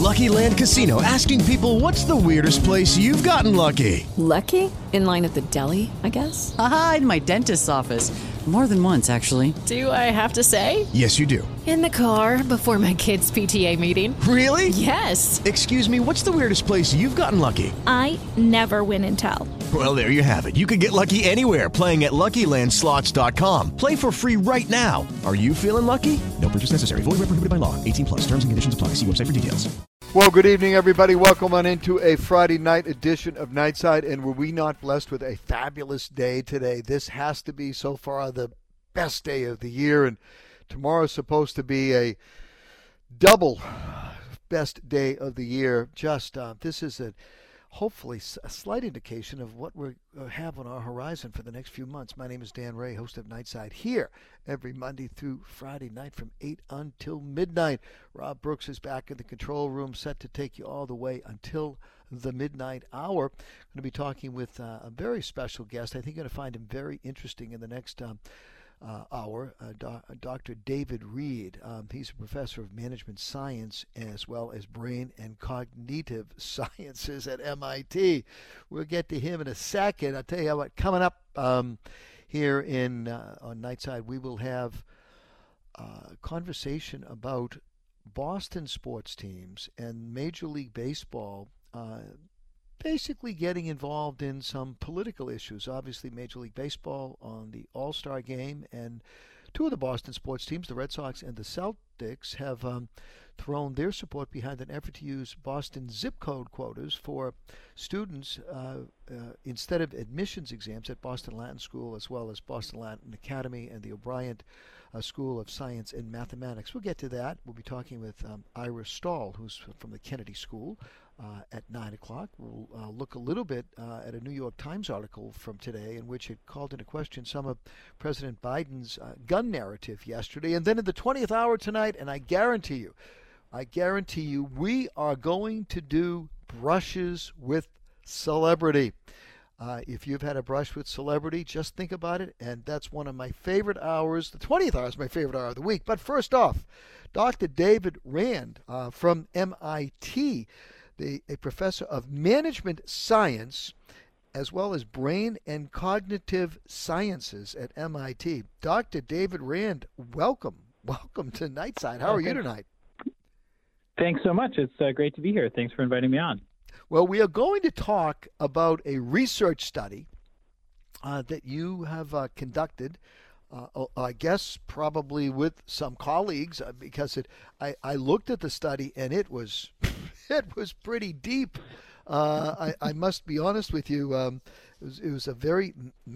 Lucky Land Casino, asking people, what's the weirdest place you've gotten lucky? Lucky? In line at the deli, I guess? Aha, in my dentist's office. More than once, actually. Do I have to say? Yes, you do. In the car before my kids' PTA meeting. Really? Yes. Excuse me, what's the weirdest place you've gotten lucky? I never win and tell. Well, there you have it. You can get lucky anywhere, playing at LuckyLandSlots.com. Play for free right now. Are you feeling lucky? No purchase necessary. Void where prohibited by law. 18 plus. Terms and conditions apply. See website for details. Well, good evening, everybody. Welcome on into a Friday night edition of Nightside. And were we not blessed with a fabulous day today? This has to be so far the best day of the year. And tomorrow's supposed to be a double best day of the year. This is hopefully a slight indication of what we have on our horizon for the next few months. My name is Dan Ray, host of Nightside, here every Monday through Friday night from 8 until midnight. Rob Brooks is back in the control room, set to take you all the way until the midnight hour. I'm going to be talking with a very special guest. I think you're going to find him very interesting in the next hour, Dr. David Reed. He's a professor of management science as well as brain and cognitive sciences at MIT. We'll get to him in a second. I'll tell you what, coming up here on Nightside, we will have a conversation about Boston sports teams and Major League Baseball basically getting involved in some political issues. Obviously, Major League Baseball on the All-Star game, and two of the Boston sports teams, the Red Sox and the Celtics, have thrown their support behind an effort to use Boston zip code quotas for students instead of admissions exams at Boston Latin School, as well as Boston Latin Academy and the O'Brien School of Science and Mathematics. We'll get to that. We'll be talking with Ira Stahl, who's from the Kennedy School, at 9 o'clock. We'll look a little bit at a New York Times article from today in which it called into question some of President Biden's gun narrative yesterday. And then in the 20th hour tonight, and I guarantee you, we are going to do brushes with celebrity. If you've had a brush with celebrity, just think about it, and that's one of my favorite hours. The 20th hour is my favorite hour of the week. But first off, Dr. David Rand from MIT, a professor of management science as well as brain and cognitive sciences at MIT. Dr. David Rand, welcome. Welcome to Nightside. How are you tonight? Thanks so much. It's great to be here. Thanks for inviting me on. Well, we are going to talk about a research study that you have conducted, I guess probably with some colleagues, because I looked at the study and it was it was pretty deep. I must be honest with you. It was a very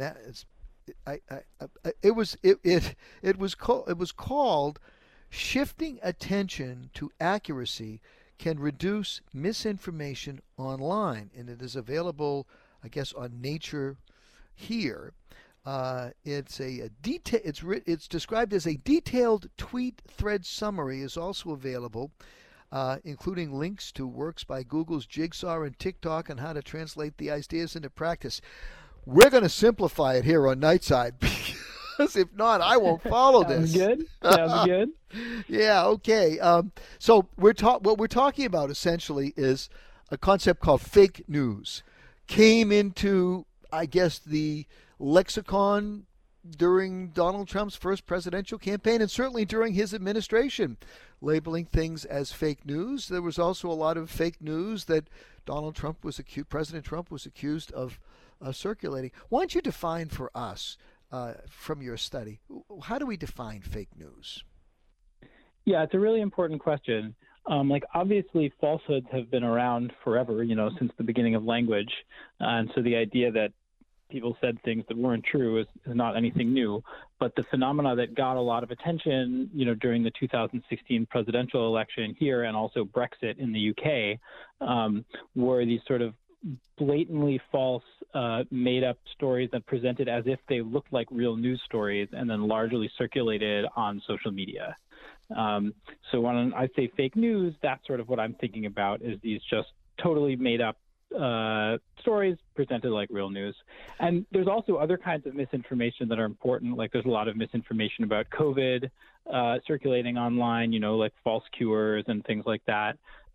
it was called "Shifting Attention to Accuracy Can Reduce Misinformation Online," and it is available, I guess, on Nature here. It's described as a detailed tweet thread summary. Is also available, including links to works by Google's Jigsaw and TikTok on how to translate the ideas into practice. We're going to simplify it here on Nightside, because if not, I won't follow this. Sounds good. Yeah, okay. So what we're talking about essentially is a concept called fake news. Came into, I guess, the lexicon during Donald Trump's first presidential campaign, and certainly during his administration, labeling things as fake news. There was also a lot of fake news that President Trump was accused of circulating. Why don't you define for us, from your study, how do we define fake news? Yeah, it's a really important question. Obviously, falsehoods have been around forever, since the beginning of language. And so the idea that people said things that weren't true is not anything new. But the phenomena that got a lot of attention, during the 2016 presidential election here and also Brexit in the UK, were these sort of blatantly false, made-up stories that presented as if they looked like real news stories and then largely circulated on social media. So when I say fake news, that's sort of what I'm thinking about, is these just totally made-up stories presented like real news. And there's also other kinds of misinformation that are important. Like there's a lot of misinformation about COVID circulating online, like false cures and things like that.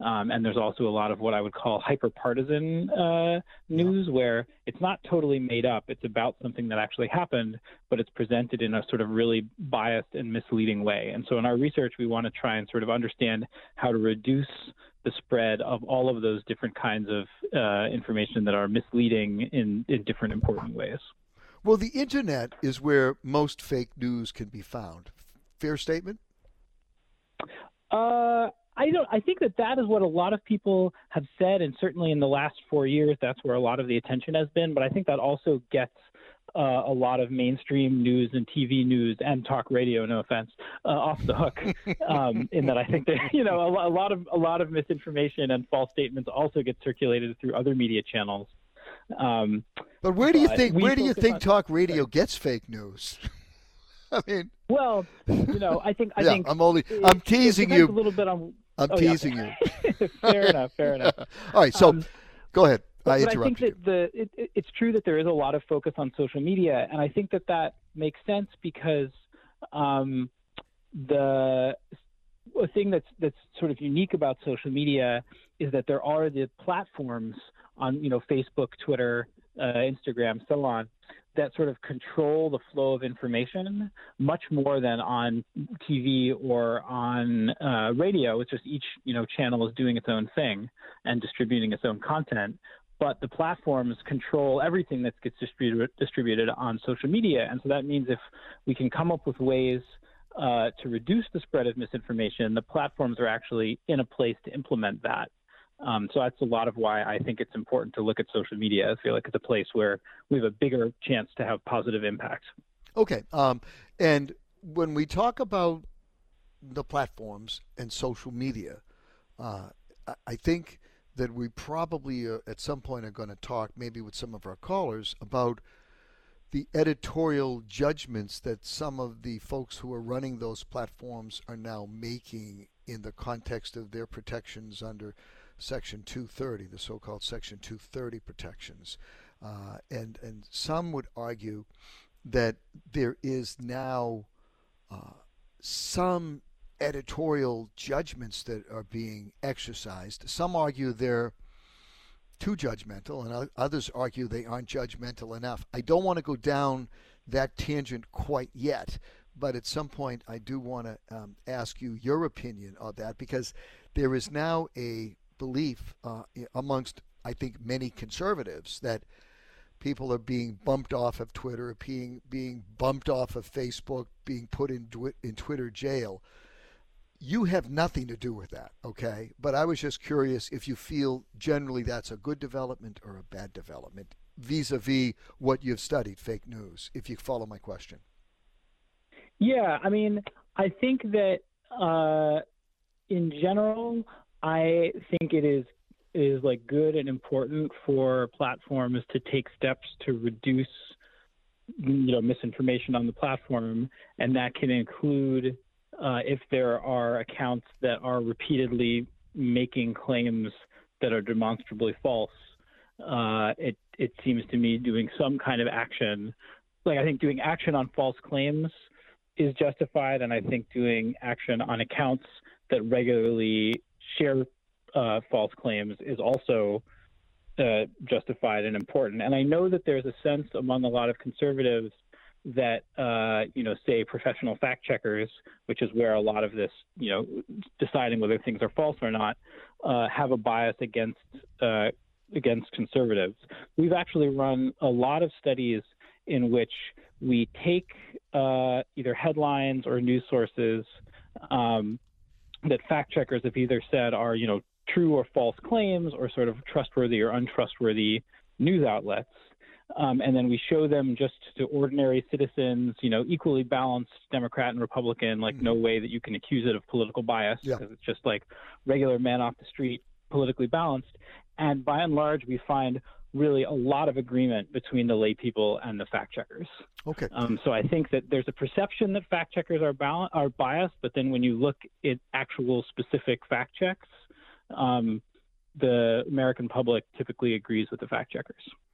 And there's also a lot of what I would call hyper-partisan news, where it's not totally made up. It's about something that actually happened, but it's presented in a sort of really biased and misleading way. And so in our research, we want to try and sort of understand how to reduce the spread of all of those different kinds of information that are misleading in different important ways. Well, the internet is where most fake news can be found. Fair statement? I think that is what a lot of people have said, and certainly in the last 4 years, that's where a lot of the attention has been. But I think that also gets a lot of mainstream news and TV news and talk radio, no offense, off the hook. In that I think that a lot of misinformation and false statements also get circulated through other media channels. But where do you think talk radio gets fake news? I mean, well, I think I'm teasing you. A little bit on. I'm teasing you. Fair enough. All right, so go ahead. I think that it's true that there is a lot of focus on social media, and I think that makes sense because the thing that's sort of unique about social media is that there are the platforms on Facebook, Twitter, Instagram, so on, that sort of control the flow of information much more than on TV or on radio. It's just each channel is doing its own thing and distributing its own content. But the platforms control everything that gets distributed on social media. And so that means if we can come up with ways to reduce the spread of misinformation, the platforms are actually in a place to implement that. So that's a lot of why I think it's important to look at social media. I feel like it's a place where we have a bigger chance to have positive impact. Okay. And when we talk about the platforms and social media, I think that we probably at some point are going to talk maybe with some of our callers about the editorial judgments that some of the folks who are running those platforms are now making in the context of their protections under Section 230, the so-called Section 230 protections. And some would argue that there is now some editorial judgments that are being exercised. Some argue they're too judgmental, and others argue they aren't judgmental enough. I don't want to go down that tangent quite yet, but at some point I do want to ask you your opinion on that, because there is now a belief amongst, I think, many conservatives that people are being bumped off of Twitter, being bumped off of Facebook, being put in Twitter jail. You have nothing to do with that, okay? But I was just curious if you feel generally that's a good development or a bad development vis-a-vis what you've studied, fake news, if you follow my question. Yeah, I mean, I think that in general, I think it is like good and important for platforms to take steps to reduce, misinformation on the platform, and that can include if there are accounts that are repeatedly making claims that are demonstrably false. It seems to me doing some kind of action, like I think doing action on false claims is justified, and I think doing action on accounts that regularly share false claims is also justified and important. And I know that there's a sense among a lot of conservatives that, say professional fact checkers, which is where a lot of this, deciding whether things are false or not, have a bias against conservatives. We've actually run a lot of studies in which we take either headlines or news sources that fact checkers have either said are, true or false claims, or sort of trustworthy or untrustworthy news outlets. And then we show them just to ordinary citizens, equally balanced Democrat and Republican, like no way that you can accuse it of political bias, because it's just like regular man off the street, politically balanced. And by and large, we find really a lot of agreement between the lay people and the fact checkers. Okay. So I think that there's a perception that fact checkers are biased, but then when you look at actual specific fact checks, the American public typically agrees with the fact checkers.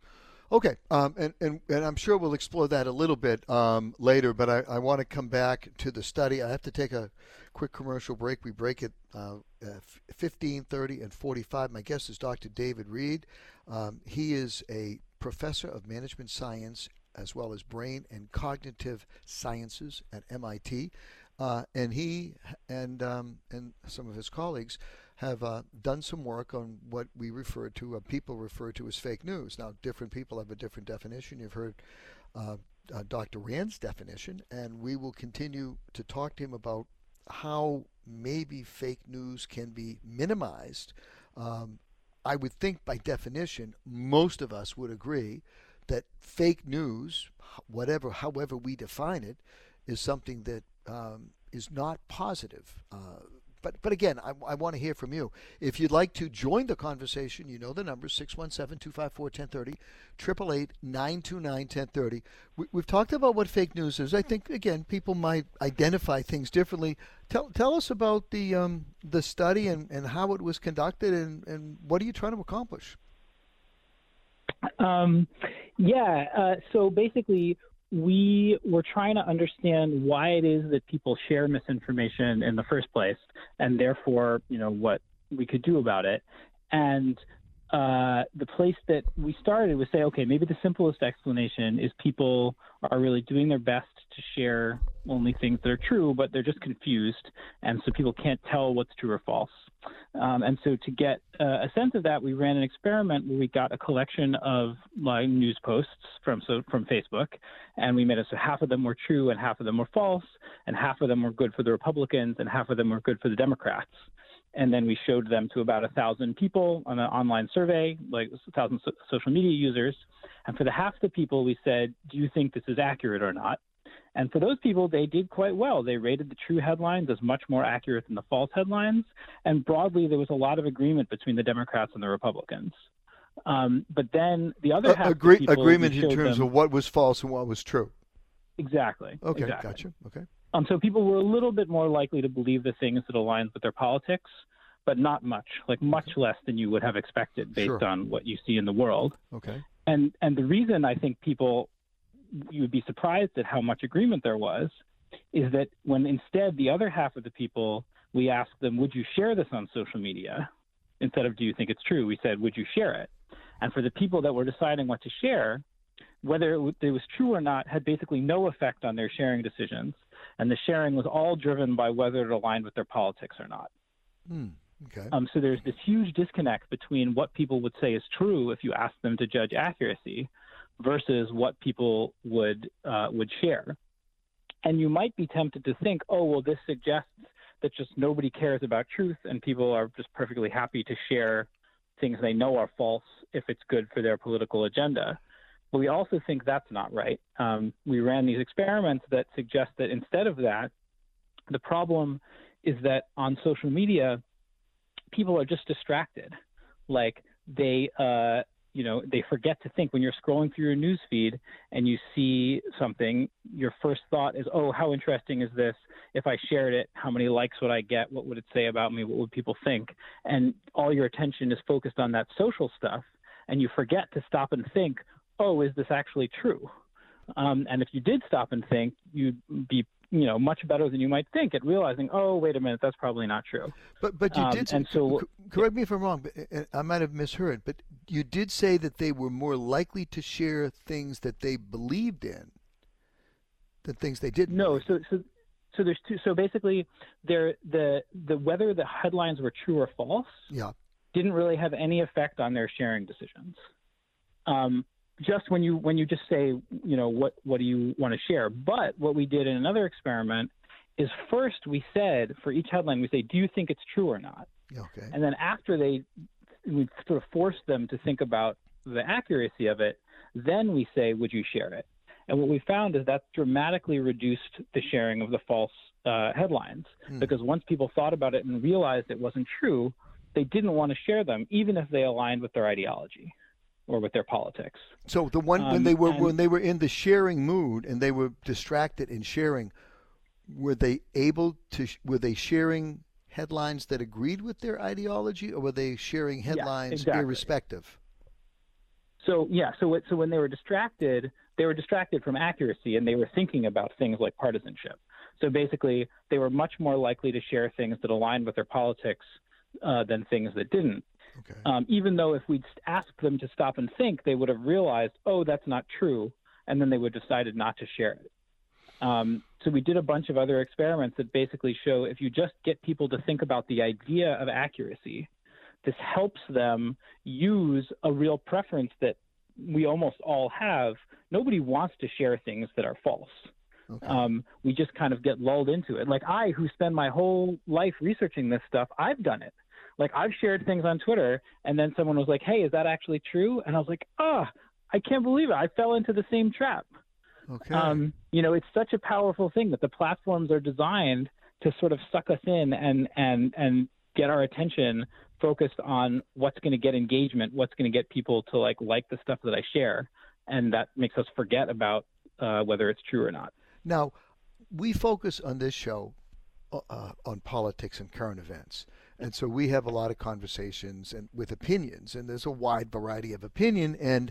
Okay, and I'm sure we'll explore that a little bit later, but I want to come back to the study. I have to take a quick commercial break. We break at 15:30 and 45. My guest is Dr. David Reed. He is a professor of management science as well as brain and cognitive sciences at MIT, and he and some of his colleagues have done some work on what we refer to, people refer to as fake news. Now, different people have a different definition. You've heard Dr. Rand's definition, and we will continue to talk to him about how maybe fake news can be minimized. I would think by definition, most of us would agree that fake news, however we define it, is something that is not positive. But again, I want to hear from you. If you'd like to join the conversation, you know the number, 617-254-1030, 888-929-1030. We've talked about what fake news is. I think, again, people might identify things differently. Tell us about the study and how it was conducted and what are you trying to accomplish? So basically, we were trying to understand why it is that people share misinformation in the first place, and therefore, what we could do about it. And the place that we started was say, okay, maybe the simplest explanation is people are really doing their best to share only things that are true, but they're just confused, and so people can't tell what's true or false. And so to get a sense of that, we ran an experiment where we got a collection of news posts from Facebook, and we made it so half of them were true and half of them were false, and half of them were good for the Republicans and half of them were good for the Democrats. And then we showed them to about 1,000 people on an online survey, like 1,000 social media users. And for the half the people, we said, do you think this is accurate or not? And for those people, they did quite well. They rated the true headlines as much more accurate than the false headlines. And broadly, there was a lot of agreement between the Democrats and the Republicans. But then the other half of the people, agreement in terms of what was false and what was true. Exactly. Okay, exactly. Gotcha. Okay. So people were a little bit more likely to believe the things that aligned with their politics, but not much, much less than you would have expected based on what you see in the world. Okay. And the reason I think you would be surprised at how much agreement there was is that when instead the other half of the people, we asked them, would you share this on social media? Instead of do you think it's true, we said, would you share it? And for the people that were deciding what to share, whether it was true or not had basically no effect on their sharing decisions. And the sharing was all driven by whether it aligned with their politics or not. Okay. So there's this huge disconnect between what people would say is true if you ask them to judge accuracy versus what people would share. And you might be tempted to think, oh, well, this suggests that just nobody cares about truth and people are just perfectly happy to share things they know are false if it's good for their political agenda. But we also think that's not right. We ran these experiments that suggest that instead of that, the problem is that on social media, people are just distracted. Like they forget to think when you're scrolling through your news feed and you see something, your first thought is, oh, how interesting is this? If I shared it, how many likes would I get? What would it say about me? What would people think? And all your attention is focused on that social stuff. And you forget to stop and think, oh, is this actually true? And if you did stop and think, you'd be much better than you might think at realizing, oh, wait a minute, that's probably not true. But you did, and so correct me if I'm wrong, but I might have misheard, but you did say that they were more likely to share things that they believed in than things they didn't. No, so there's two. So basically, the whether the headlines were true or false didn't really have any effect on their sharing decisions. Just when you just say, what do you want to share? But what we did in another experiment is first we said for each headline, we say, do you think it's true or not? Okay. And then after we sort of forced them to think about the accuracy of it, then we say, would you share it? And what we found is that dramatically reduced the sharing of the false headlines because once people thought about it and realized it wasn't true, they didn't want to share them, even if they aligned with their ideology or with their politics. So the one when they were in the sharing mood and they were distracted in sharing, were they sharing headlines that agreed with their ideology, or were they sharing headlines irrespective? So when they were distracted from accuracy, and they were thinking about things like partisanship. So basically, they were much more likely to share things that aligned with their politics than things that didn't. Okay. Even though if we'd asked them to stop and think, they would have realized, oh, that's not true, and then they would have decided not to share it. So we did a bunch of other experiments that basically show if you just get people to think about the idea of accuracy, this helps them use a real preference that we almost all have. Nobody wants to share things that are false. Okay. We just kind of get lulled into it. Like I, who spend my whole life researching this stuff, I've done it. Like I've shared things on Twitter, and then someone was like, hey, is that actually true? And I was like, I can't believe it. I fell into the same trap. Okay. It's such a powerful thing that the platforms are designed to sort of suck us in and get our attention focused on what's going to get engagement, what's going to get people to like the stuff that I share. And that makes us forget about whether it's true or not. Now, we focus on this show on politics and current events. And so we have a lot of conversations and with opinions, and there's a wide variety of opinion. And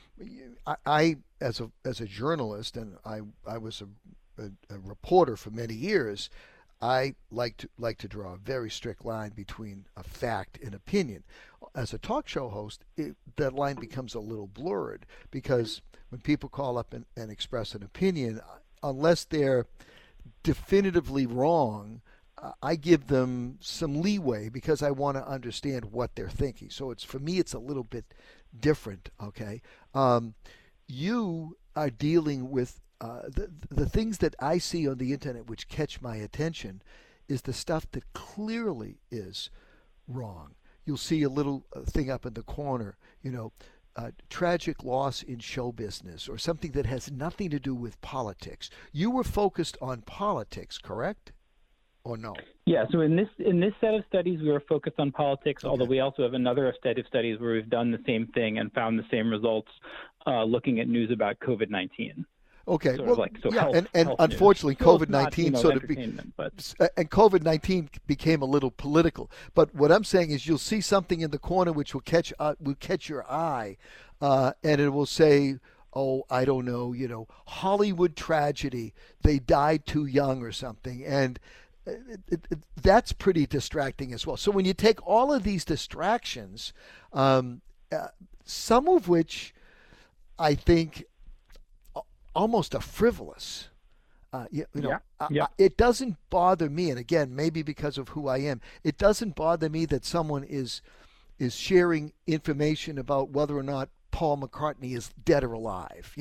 I as a journalist, and I was a reporter for many years, I like to draw a very strict line between a fact and opinion. As a talk show host, that line becomes a little blurred, because when people call up and express an opinion, unless they're definitively wrong, I give them some leeway because I want to understand what they're thinking. So for me, it's a little bit different. Okay, you are dealing with the things that I see on the internet which catch my attention is the stuff that clearly is wrong. You'll see a little thing up in the corner, tragic loss in show business, or something that has nothing to do with politics. You were focused on politics, correct? Or no? Yeah, so in this set of studies, we were focused on politics, although we also have another set of studies where we've done the same thing and found the same results looking at news about COVID-19. Okay, health unfortunately, news. COVID-19 and COVID-19 became a little political. But what I'm saying is, you'll see something in the corner which will catch your eye, and it will say, "Oh, I don't know, Hollywood tragedy. They died too young or something," and that's pretty distracting as well. So when you take all of these distractions, some of which I think almost are frivolous. It doesn't bother me, and again, maybe because of who I am, it doesn't bother me that someone is sharing information about whether or not Paul McCartney is dead or alive.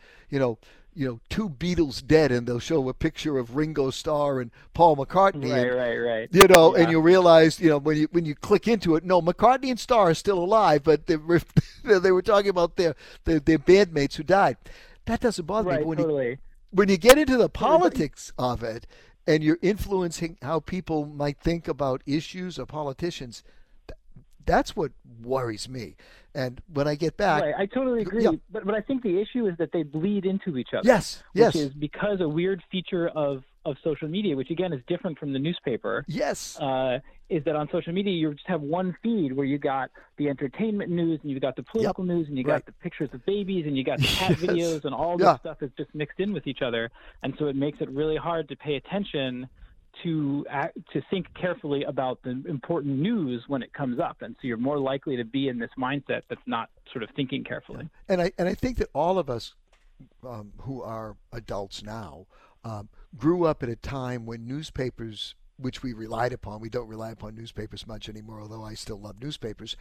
Two Beatles dead, and they'll show a picture of Ringo Starr and Paul McCartney. Right. And you realize, when you click into it, no, McCartney and Starr are still alive, but they were talking about their bandmates who died. That doesn't bother me. Totally. When you get into the politics of it, and you're influencing how people might think about issues or politicians, that's what worries me. And when I get back, I totally agree. Yeah. But I think the issue is that they bleed into each other. Yes. Which is because a weird feature of social media, which again is different from the newspaper. Yes. Is that on social media you just have one feed where you got the entertainment news and you got the political news and you got the pictures of babies and you got the cat videos, and all this stuff is just mixed in with each other, and so it makes it really hard to pay attention to think carefully about the important news when it comes up, and so you're more likely to be in this mindset that's not sort of thinking carefully. And I think that all of us who are adults now grew up at a time when newspapers, which we relied upon — we don't rely upon newspapers much anymore, although I still love newspapers —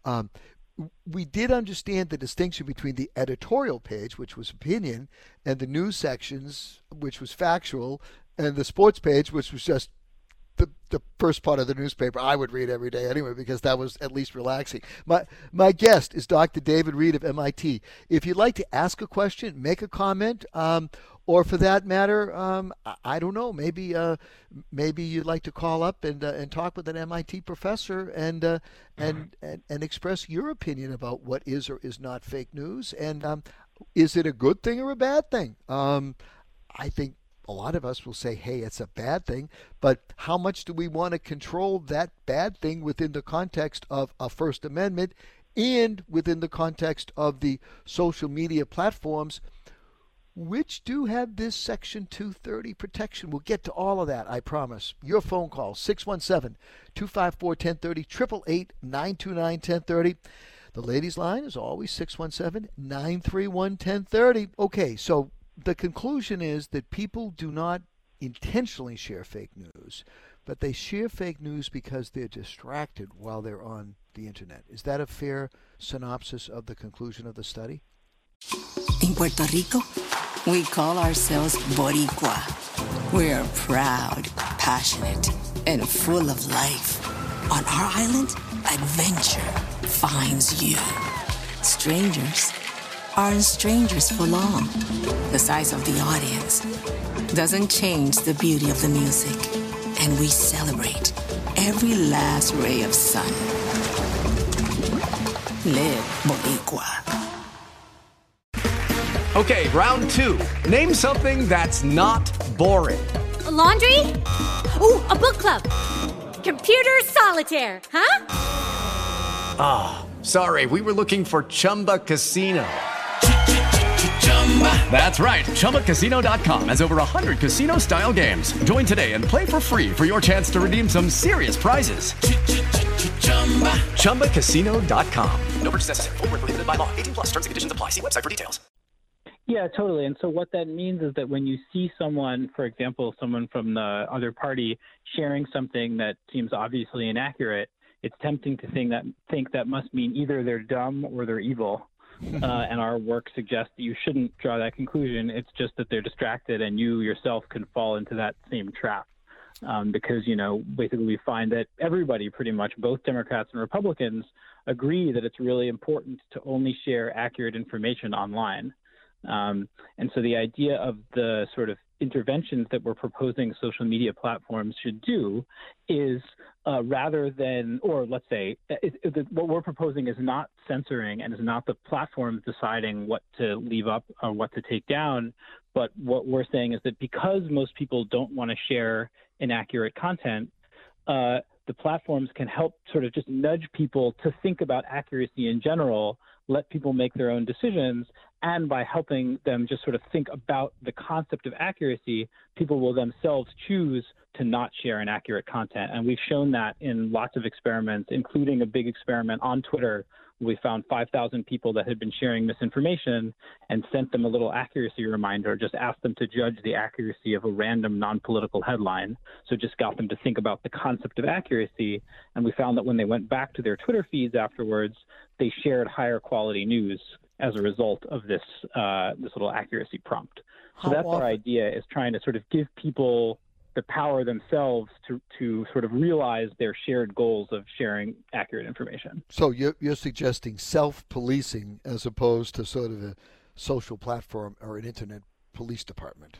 we did understand the distinction between the editorial page, which was opinion, and the news sections, which was factual, and the sports page, which was just the first part of the newspaper I would read every day anyway, because that was at least relaxing. My guest is Dr. David Reed of MIT. If you'd like to ask a question, make a comment, or for that matter, I don't know, maybe you'd like to call up and talk with an MIT professor and express your opinion about what is or is not fake news, and is it a good thing or a bad thing? I think a lot of us will say, hey, it's a bad thing, but how much do we want to control that bad thing within the context of a First Amendment and within the context of the social media platforms, which do have this Section 230 protection. We'll get to all of that, I promise. Your phone call, 617-254-1030, 888-929-1030. The ladies' line is always 617-931-1030. Okay, so the conclusion is that people do not intentionally share fake news, but they share fake news because they're distracted while they're on the internet. Is that a fair synopsis of the conclusion of the study? In Puerto Rico, we call ourselves Boricua. We're proud, passionate, and full of life. On our island, adventure finds you. Strangers aren't strangers for long. The size of the audience doesn't change the beauty of the music. And we celebrate every last ray of sun. Live Boricua. Okay, round two. Name something that's not boring. A laundry? Ooh, a book club. Computer solitaire, huh? Ah, sorry, we were looking for Chumba Casino. That's right, ChumbaCasino.com has over 100 casino-style games. Join today and play for free for your chance to redeem some serious prizes. ChumbaCasino.com. No purchase necessary. Void where prohibited by law. 18+. Terms and conditions apply. See website for details. Yeah, totally. And so what that means is that when you see someone, for example, someone from the other party sharing something that seems obviously inaccurate, it's tempting to think that must mean either they're dumb or they're evil. And our work suggests that you shouldn't draw that conclusion. It's just that they're distracted, and you yourself can fall into that same trap. Because, basically we find that everybody, pretty much, both Democrats and Republicans, agree that it's really important to only share accurate information online. And so the idea of the sort of interventions that we're proposing social media platforms should do is rather than, or let's say, what we're proposing is not censoring and is not the platforms deciding what to leave up or what to take down. But what we're saying is that because most people don't want to share inaccurate content, the platforms can help sort of just nudge people to think about accuracy in general, let people make their own decisions, and by helping them just sort of think about the concept of accuracy, people will themselves choose to not share inaccurate content. And we've shown that in lots of experiments, including a big experiment on Twitter. We found 5,000 people that had been sharing misinformation and sent them a little accuracy reminder, just asked them to judge the accuracy of a random non-political headline. So just got them to think about the concept of accuracy. And we found that when they went back to their Twitter feeds afterwards, they shared higher quality news as a result of this little accuracy prompt. So that's our idea, is trying to sort of give people the power themselves to sort of realize their shared goals of sharing accurate information. So you're suggesting self-policing as opposed to sort of a social platform or an internet police department.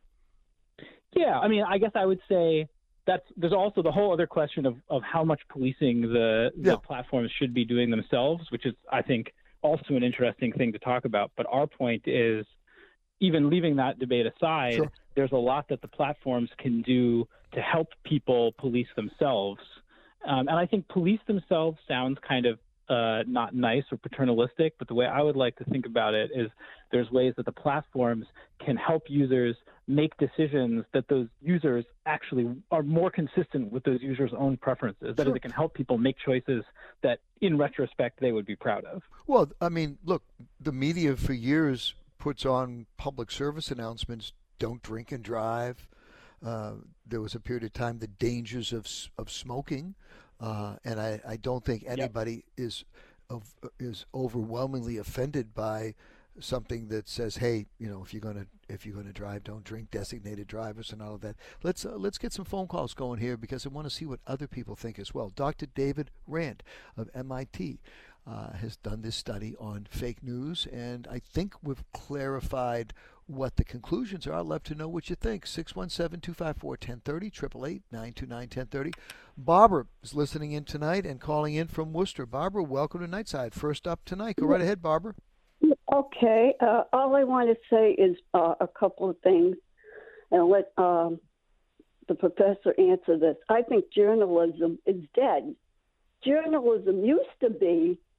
Yeah, I mean, I guess I would say there's also the whole other question of how much policing the platforms should be doing themselves, which is, I think, also an interesting thing to talk about. But our point is, even leaving that debate aside, sure, there's a lot that the platforms can do to help people police themselves. And I think police themselves sounds kind of not nice or paternalistic, but the way I would like to think about it is there's ways that the platforms can help users make decisions that those users actually are more consistent with those users' own preferences. That sure, is, it can help people make choices that in retrospect they would be proud of. Well, I mean, look, the media for years puts on public service announcements: don't drink and drive. There was a period of time, the dangers of smoking, and I don't think anybody is overwhelmingly offended by something that says, hey, if you're gonna drive, don't drink, designated drivers and all of that. Let's get some phone calls going here, because I want to see what other people think as well. Dr. David Rand of MIT has done this study on fake news, and I think we've clarified what the conclusions are. I'd love to know what you think. 617-254-1030, 888-929-1030. Barbara is listening in tonight and calling in from Worcester. Barbara, welcome to Nightside. First up tonight. Go right ahead, Barbara. Okay. All I want to say is a couple of things, and let the professor answer this. I think journalism is dead. Journalism used to be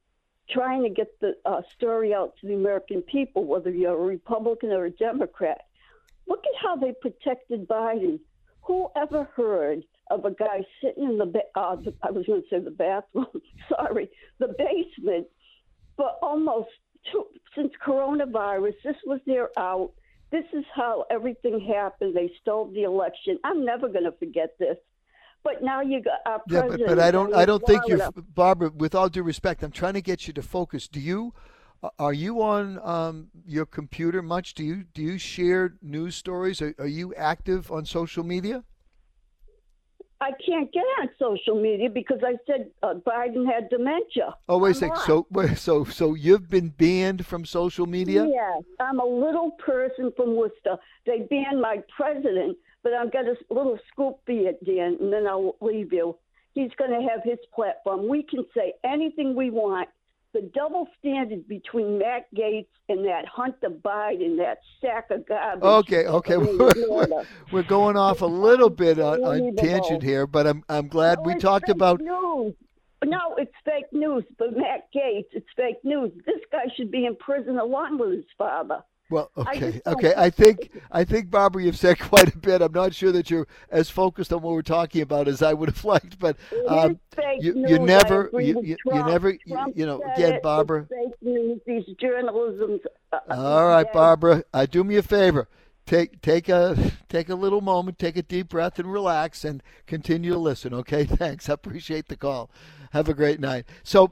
trying to get the story out to the American people, whether you're a Republican or a Democrat. Look at how they protected Biden. Who ever heard of a guy sitting in the bathroom, sorry, the basement, but almost since coronavirus, this was their out. This is how everything happened. They stole the election. I'm never going to forget this. But now you got our president. But I don't think you're, Barbara, with all due respect, I'm trying to get you to focus. Are you on your computer much? Do you share news stories? Are you active on social media? I can't get on social media because I said Biden had dementia. Oh, wait a second. So you've been banned from social media? Yes. I'm a little person from Worcester. They banned my president, but I've got a little scoop for you, Dan, and then I'll leave you. He's going to have his platform. We can say anything we want. The double standard between Matt Gaetz and that Hunter Biden, that sack of garbage. Okay. We're going off a little bit on tangent here, but I'm glad we talked about. News. No, it's fake news. But Matt Gaetz, it's fake news. This guy should be in prison along with his father. Well, okay. I think, Barbara, you've said quite a bit. I'm not sure that you're as focused on what we're talking about as I would have liked, but you never, again, Barbara. Fake news, these journalisms. All right, Barbara, do me a favor. Take a little moment, take a deep breath, and relax, and continue to listen. Okay, thanks. I appreciate the call. Have a great night. So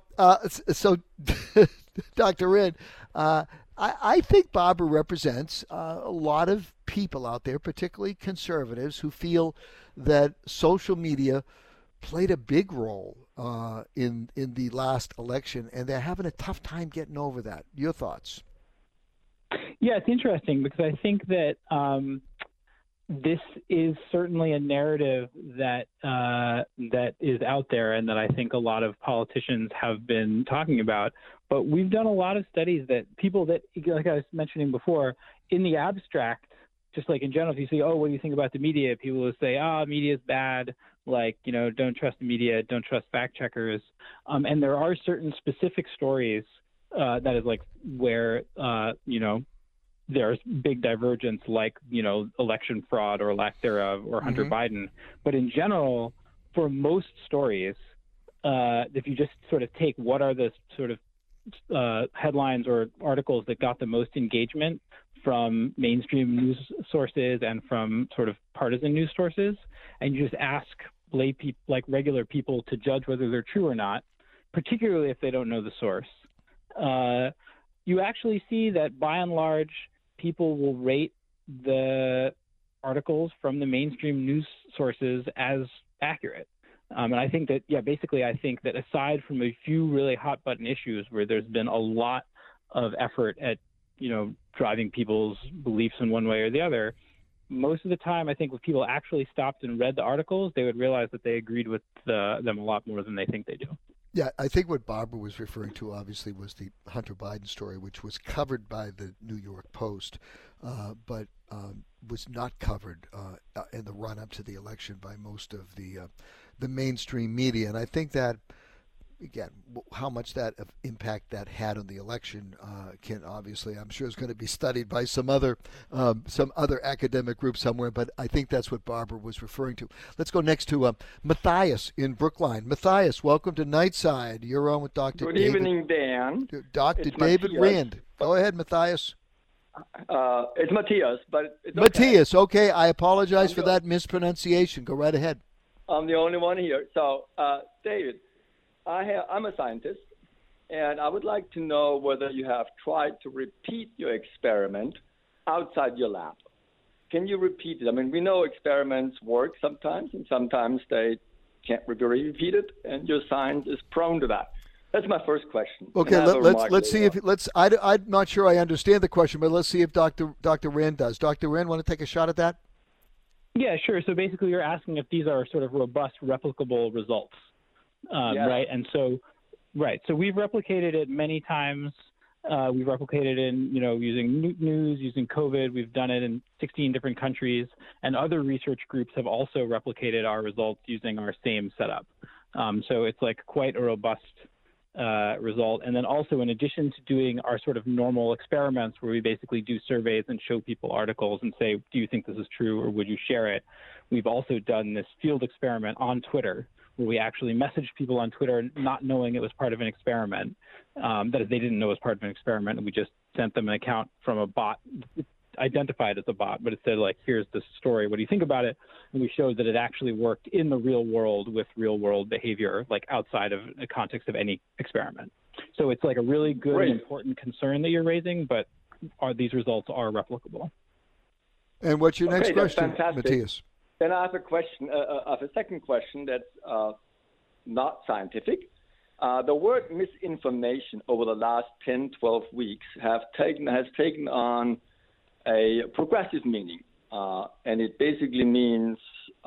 Dr. Rinn, I think Barbara represents a lot of people out there, particularly conservatives, who feel that social media played a big role in the last election, and they're having a tough time getting over that. Your thoughts? Yeah, it's interesting because I think that this is certainly a narrative that is out there and that I think a lot of politicians have been talking about. But we've done a lot of studies that people that, like I was mentioning before, in the abstract, just like in general, if you say, oh, what do you think about the media? People will say, media is bad. Like, don't trust the media, don't trust fact checkers. And there are certain specific stories that is like where, there's big divergence, like, election fraud or lack thereof, or Hunter Biden. But in general, for most stories, if you just sort of take what are the sort of headlines or articles that got the most engagement from mainstream news sources and from sort of partisan news sources, and you just ask regular people to judge whether they're true or not, particularly if they don't know the source, you actually see that by and large, people will rate the articles from the mainstream news sources as accurate. And I think that, I think that aside from a few really hot button issues where there's been a lot of effort at, driving people's beliefs in one way or the other, most of the time, I think if people actually stopped and read the articles, they would realize that they agreed with them a lot more than they think they do. Yeah, I think what Barbara was referring to, obviously, was the Hunter Biden story, which was covered by the New York Post, but was not covered in the run-up to the election by most of the mainstream media. And I think that, again, how much that impact that had on the election can obviously, I'm sure, is going to be studied by some other academic group somewhere. But I think that's what Barbara was referring to. Let's go next to Matthias in Brookline. Matthias, welcome to Nightside. You're on with Dr. Good evening, Dan. Dr. David Rand. Go ahead, Matthias. It's Matthias, but it's Matthias. Okay, I apologize for that mispronunciation. Go right ahead. I'm the only one here. So, David, I'm a scientist, and I would like to know whether you have tried to repeat your experiment outside your lab. Can you repeat it? I mean, we know experiments work sometimes, and sometimes they can't be repeated, and your science is prone to that. That's my first question. Okay, let's see if I'm not sure I understand the question, but let's see if Dr. Rand does. Dr. Rand, want to take a shot at that? Yeah, sure. So basically, you're asking if these are sort of robust, replicable results. Right. And so, So we've replicated it many times. We've replicated in, using news, using COVID. We've done it in 16 different countries, and other research groups have also replicated our results using our same setup. So it's like quite a robust result. And then also, in addition to doing our sort of normal experiments where we basically do surveys and show people articles and say, do you think this is true or would you share it? We've also done this field experiment on Twitter where we actually messaged people on Twitter not knowing it was part of an experiment, that is, they didn't know it was part of an experiment, and we just sent them an account from a bot identified as a bot, but it said, like, here's the story, what do you think about it? And we showed that it actually worked in the real world with real world behavior, like outside of the context of any experiment. So it's like a really good and important concern that you're raising, but these results are replicable. And what's your next question, fantastic. Matthias? Then I have a question. I have a second question that's not scientific. The word misinformation over the last 10, 12 weeks has taken on a progressive meaning, and it basically means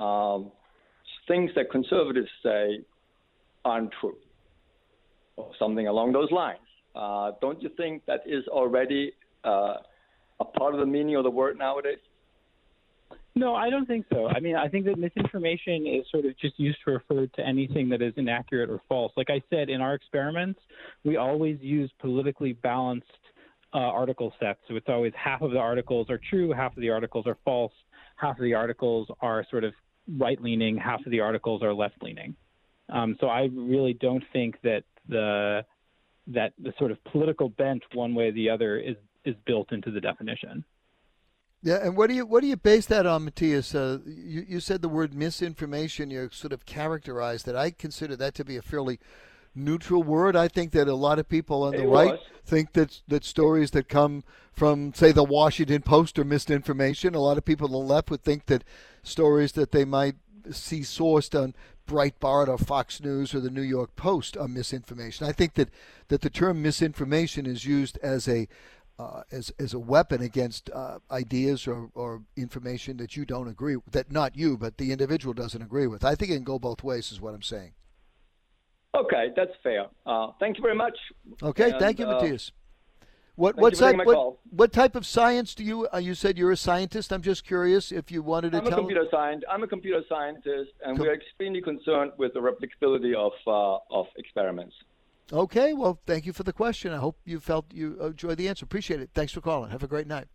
things that conservatives say aren't true, or something along those lines. Don't you think that is already a part of the meaning of the word nowadays? No, I don't think so. I mean, I think that misinformation is sort of just used to refer to anything that is inaccurate or false. Like I said, in our experiments, we always use politically balanced article sets. So it's always half of the articles are true, half of the articles are false, half of the articles are sort of right-leaning, half of the articles are left-leaning. So I really don't think that the sort of political bent one way or the other is built into the definition. Yeah, and what do you base that on, Matthias? You said the word misinformation. You sort of characterized it. I consider that to be a fairly neutral word. I think that a lot of people on the right think that stories that come from, say, the Washington Post are misinformation. A lot of people on the left would think that stories that they might see sourced on Breitbart or Fox News or the New York Post are misinformation. I think that the term misinformation is used as a weapon against ideas or information that you don't agree with, that not you, but the individual doesn't agree with. I think it can go both ways is what I'm saying. Okay, that's fair. Thank you very much. Okay, thank you, Matthias. What type of science do you said you're a scientist. I'm just curious if you wanted to tell. I'm a computer scientist, and we're extremely concerned with the replicability of experiments. Okay, well, thank you for the question. I hope you enjoyed the answer. Appreciate it. Thanks for calling. Have a great night.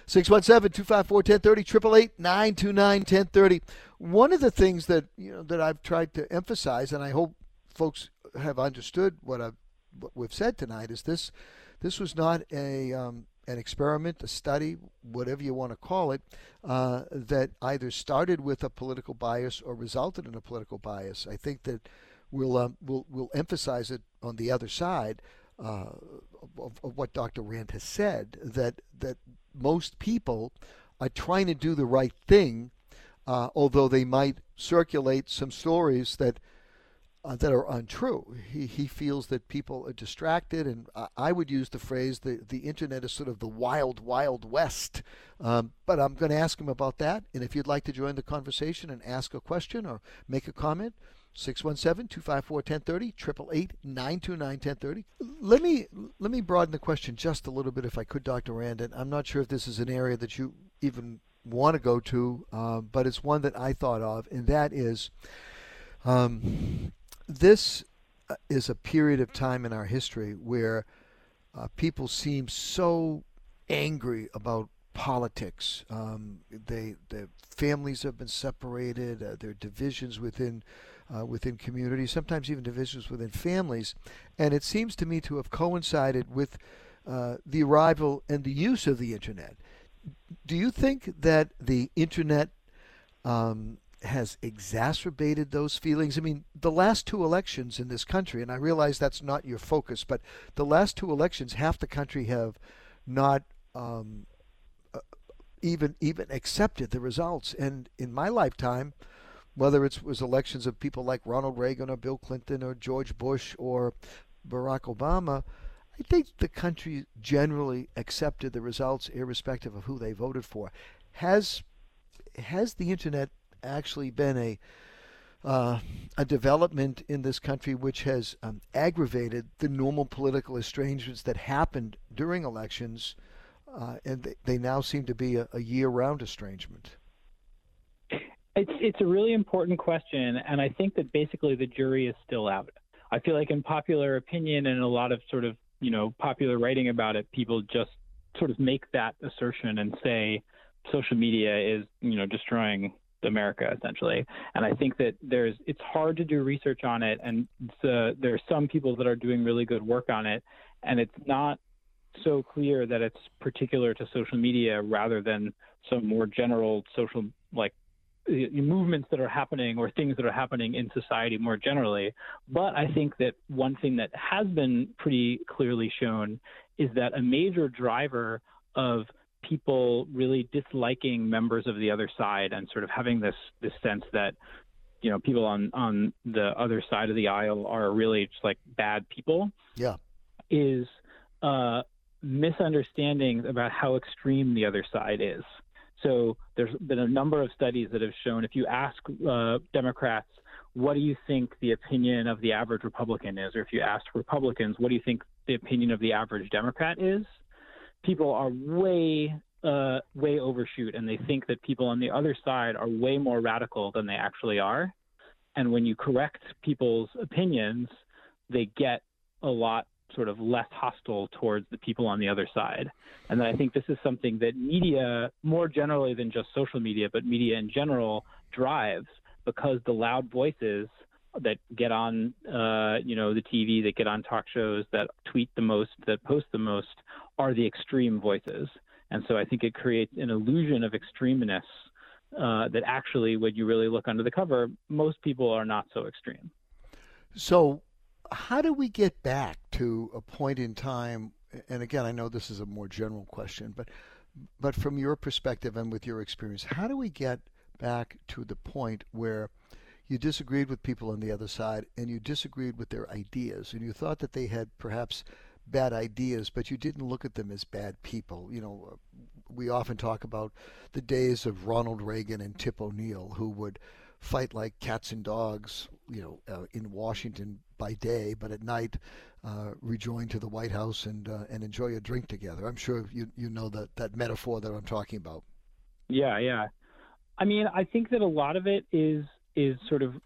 617-254-1030, 888-929-1030. One of the things that I've tried to emphasize, and I hope folks have understood what we've said tonight, is this was not an experiment, a study, whatever you want to call it, that either started with a political bias or resulted in a political bias. I think that we'll emphasize it on the other side of what Dr. Rand has said, that most people are trying to do the right thing, although they might circulate some stories that are untrue. He feels that people are distracted, and I would use the phrase the internet is sort of the wild, wild west. But I'm going to ask him about that, and if you'd like to join the conversation and ask a question or make a comment, 617-254-1030, 888-929-1030. Let me broaden the question just a little bit, if I could, Dr. Rand. And I'm not sure if this is an area that you even want to go to, but it's one that I thought of, and that is this is a period of time in our history where people seem so angry about politics. Their families have been separated. There are divisions within communities, sometimes even divisions within families. And it seems to me to have coincided with the arrival and the use of the Internet. Do you think that the Internet has exacerbated those feelings? I mean, the last two elections in this country, and I realize that's not your focus, but the last two elections, half the country have not even accepted the results. And in my lifetime, whether it was elections of people like Ronald Reagan or Bill Clinton or George Bush or Barack Obama, I think the country generally accepted the results irrespective of who they voted for. Has the Internet actually been a development in this country which has aggravated the normal political estrangements that happened during elections, and they now seem to be a year-round estrangement? It's a really important question, and I think that basically the jury is still out. I feel like in popular opinion and a lot of sort of, popular writing about it, people just sort of make that assertion and say social media is, destroying America essentially. And I think that it's hard to do research on it. And there are some people that are doing really good work on it. And it's not so clear that it's particular to social media rather than some more general social, movements that are happening or things that are happening in society more generally. But I think that one thing that has been pretty clearly shown is that a major driver of people really disliking members of the other side and sort of having this sense that, people on the other side of the aisle are really just like bad people. Yeah. Is misunderstandings about how extreme the other side is. So there's been a number of studies that have shown if you ask Democrats, what do you think the opinion of the average Republican is? Or if you ask Republicans, what do you think the opinion of the average Democrat is? People are way overshoot, and they think that people on the other side are way more radical than they actually are. And when you correct people's opinions, they get a lot sort of less hostile towards the people on the other side. And then I think this is something that media, more generally than just social media, but media in general, drives, because the loud voices that get on, the TV, that get on talk shows, that tweet the most, that post the most, are the extreme voices. And so I think it creates an illusion of extremeness that actually, when you really look under the cover, most people are not so extreme. So how do we get back to a point in time, and again, I know this is a more general question, but from your perspective and with your experience, how do we get back to the point where you disagreed with people on the other side and you disagreed with their ideas and you thought that they had perhaps bad ideas, but you didn't look at them as bad people? We often talk about the days of Ronald Reagan and Tip O'Neill, who would fight like cats and dogs, in Washington by day, but at night rejoin to the White House and enjoy a drink together. I'm sure you know that metaphor that I'm talking about. Yeah. I mean, I think that a lot of it is sort of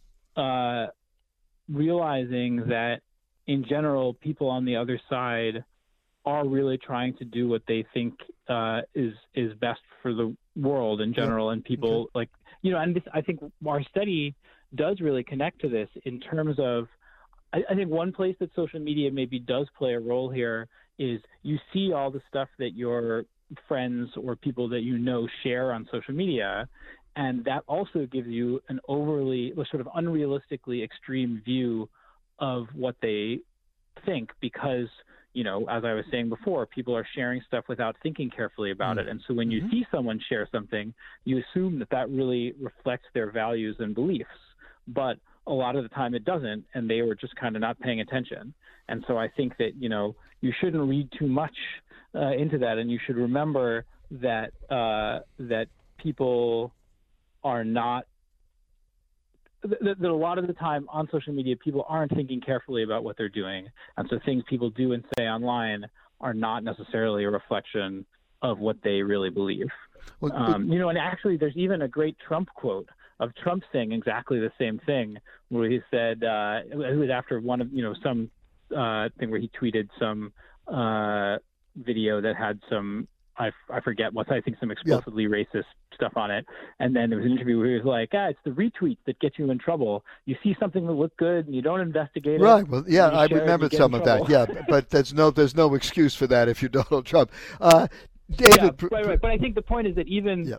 realizing that in general, people on the other side are really trying to do what they think is best for the world in general, and people and this, I think our study does really connect to this in terms of, I think one place that social media maybe does play a role here is you see all the stuff that your friends or people that share on social media, and that also gives you an overly sort of unrealistically extreme view of what they think, because as I was saying before, people are sharing stuff without thinking carefully about it. And so when you see someone share something, you assume that really reflects their values and beliefs. But a lot of the time it doesn't, and they were just kind of not paying attention. And so I think that, you shouldn't read too much into that, and you should remember that that people are not that a lot of the time on social media, people aren't thinking carefully about what they're doing. And so things people do and say online are not necessarily a reflection of what they really believe. Well, and actually there's even a great Trump quote of Trump saying exactly the same thing, where he said, it was after one of, some thing where he tweeted some video that had some, I forget what, I think some explicitly racist stuff on it. And then there was an interview where he was like, it's the retweets that get you in trouble. You see something that looks good and you don't investigate it. Right. Well, yeah, I remember some of that. Yeah, but there's no excuse for that if you're Donald Trump. David. Yeah, right. But I think the point is that even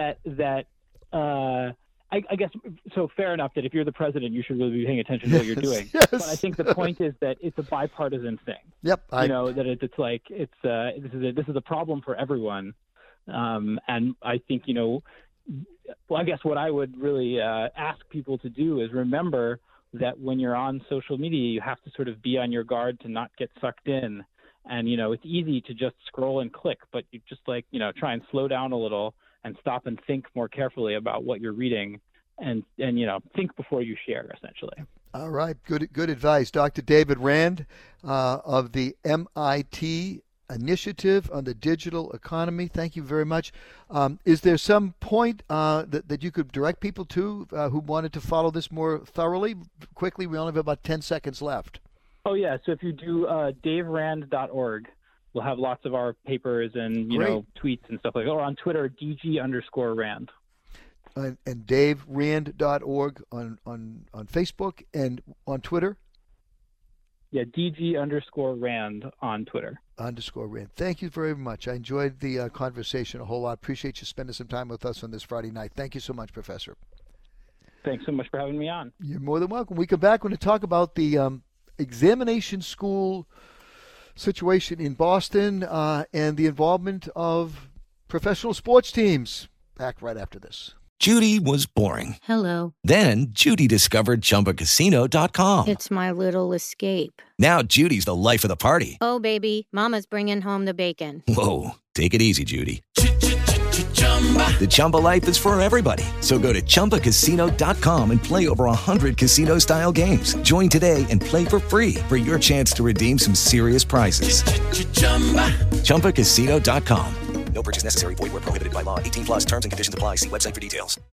I guess, so fair enough that if you're the president, you should really be paying attention to what you're doing. Yes. But I think the point is that it's a bipartisan thing. Yep. That it's like, this is a problem for everyone. And I think, I guess what I would really ask people to do is remember that when you're on social media, you have to sort of be on your guard to not get sucked in. And, it's easy to just scroll and click, but you just try and slow down a little and stop and think more carefully about what you're reading and think before you share, essentially. All right. Good advice. Dr. David Rand of the MIT initiative on the digital economy. Thank you very much. Is there some point that you could direct people to who wanted to follow this more thoroughly? Quickly, we only have about 10 seconds left. Oh, yeah. So if you do daverand.org, we'll have lots of our papers and, tweets and stuff like that. Or on Twitter, DG_Rand. And daverand.org on Facebook and on Twitter? Yeah, DG_Rand on Twitter. _Rand. Thank you very much. I enjoyed the conversation a whole lot. Appreciate you spending some time with us on this Friday night. Thank you so much, Professor. Thanks so much for having me on. You're more than welcome. We come back when to talk about the examination school situation in Boston and the involvement of professional sports teams. Back right after this. Judy was boring. Hello. Then Judy discovered ChumbaCasino.com. It's my little escape. Now Judy's the life of the party. Oh, baby, mama's bringing home the bacon. Whoa, take it easy, Judy. The Chumba life is for everybody. So go to ChumbaCasino.com and play over 100 casino-style games. Join today and play for free for your chance to redeem some serious prizes. ChumbaCasino.com. No purchase necessary. Void where prohibited by law. 18+ terms and conditions apply. See website for details.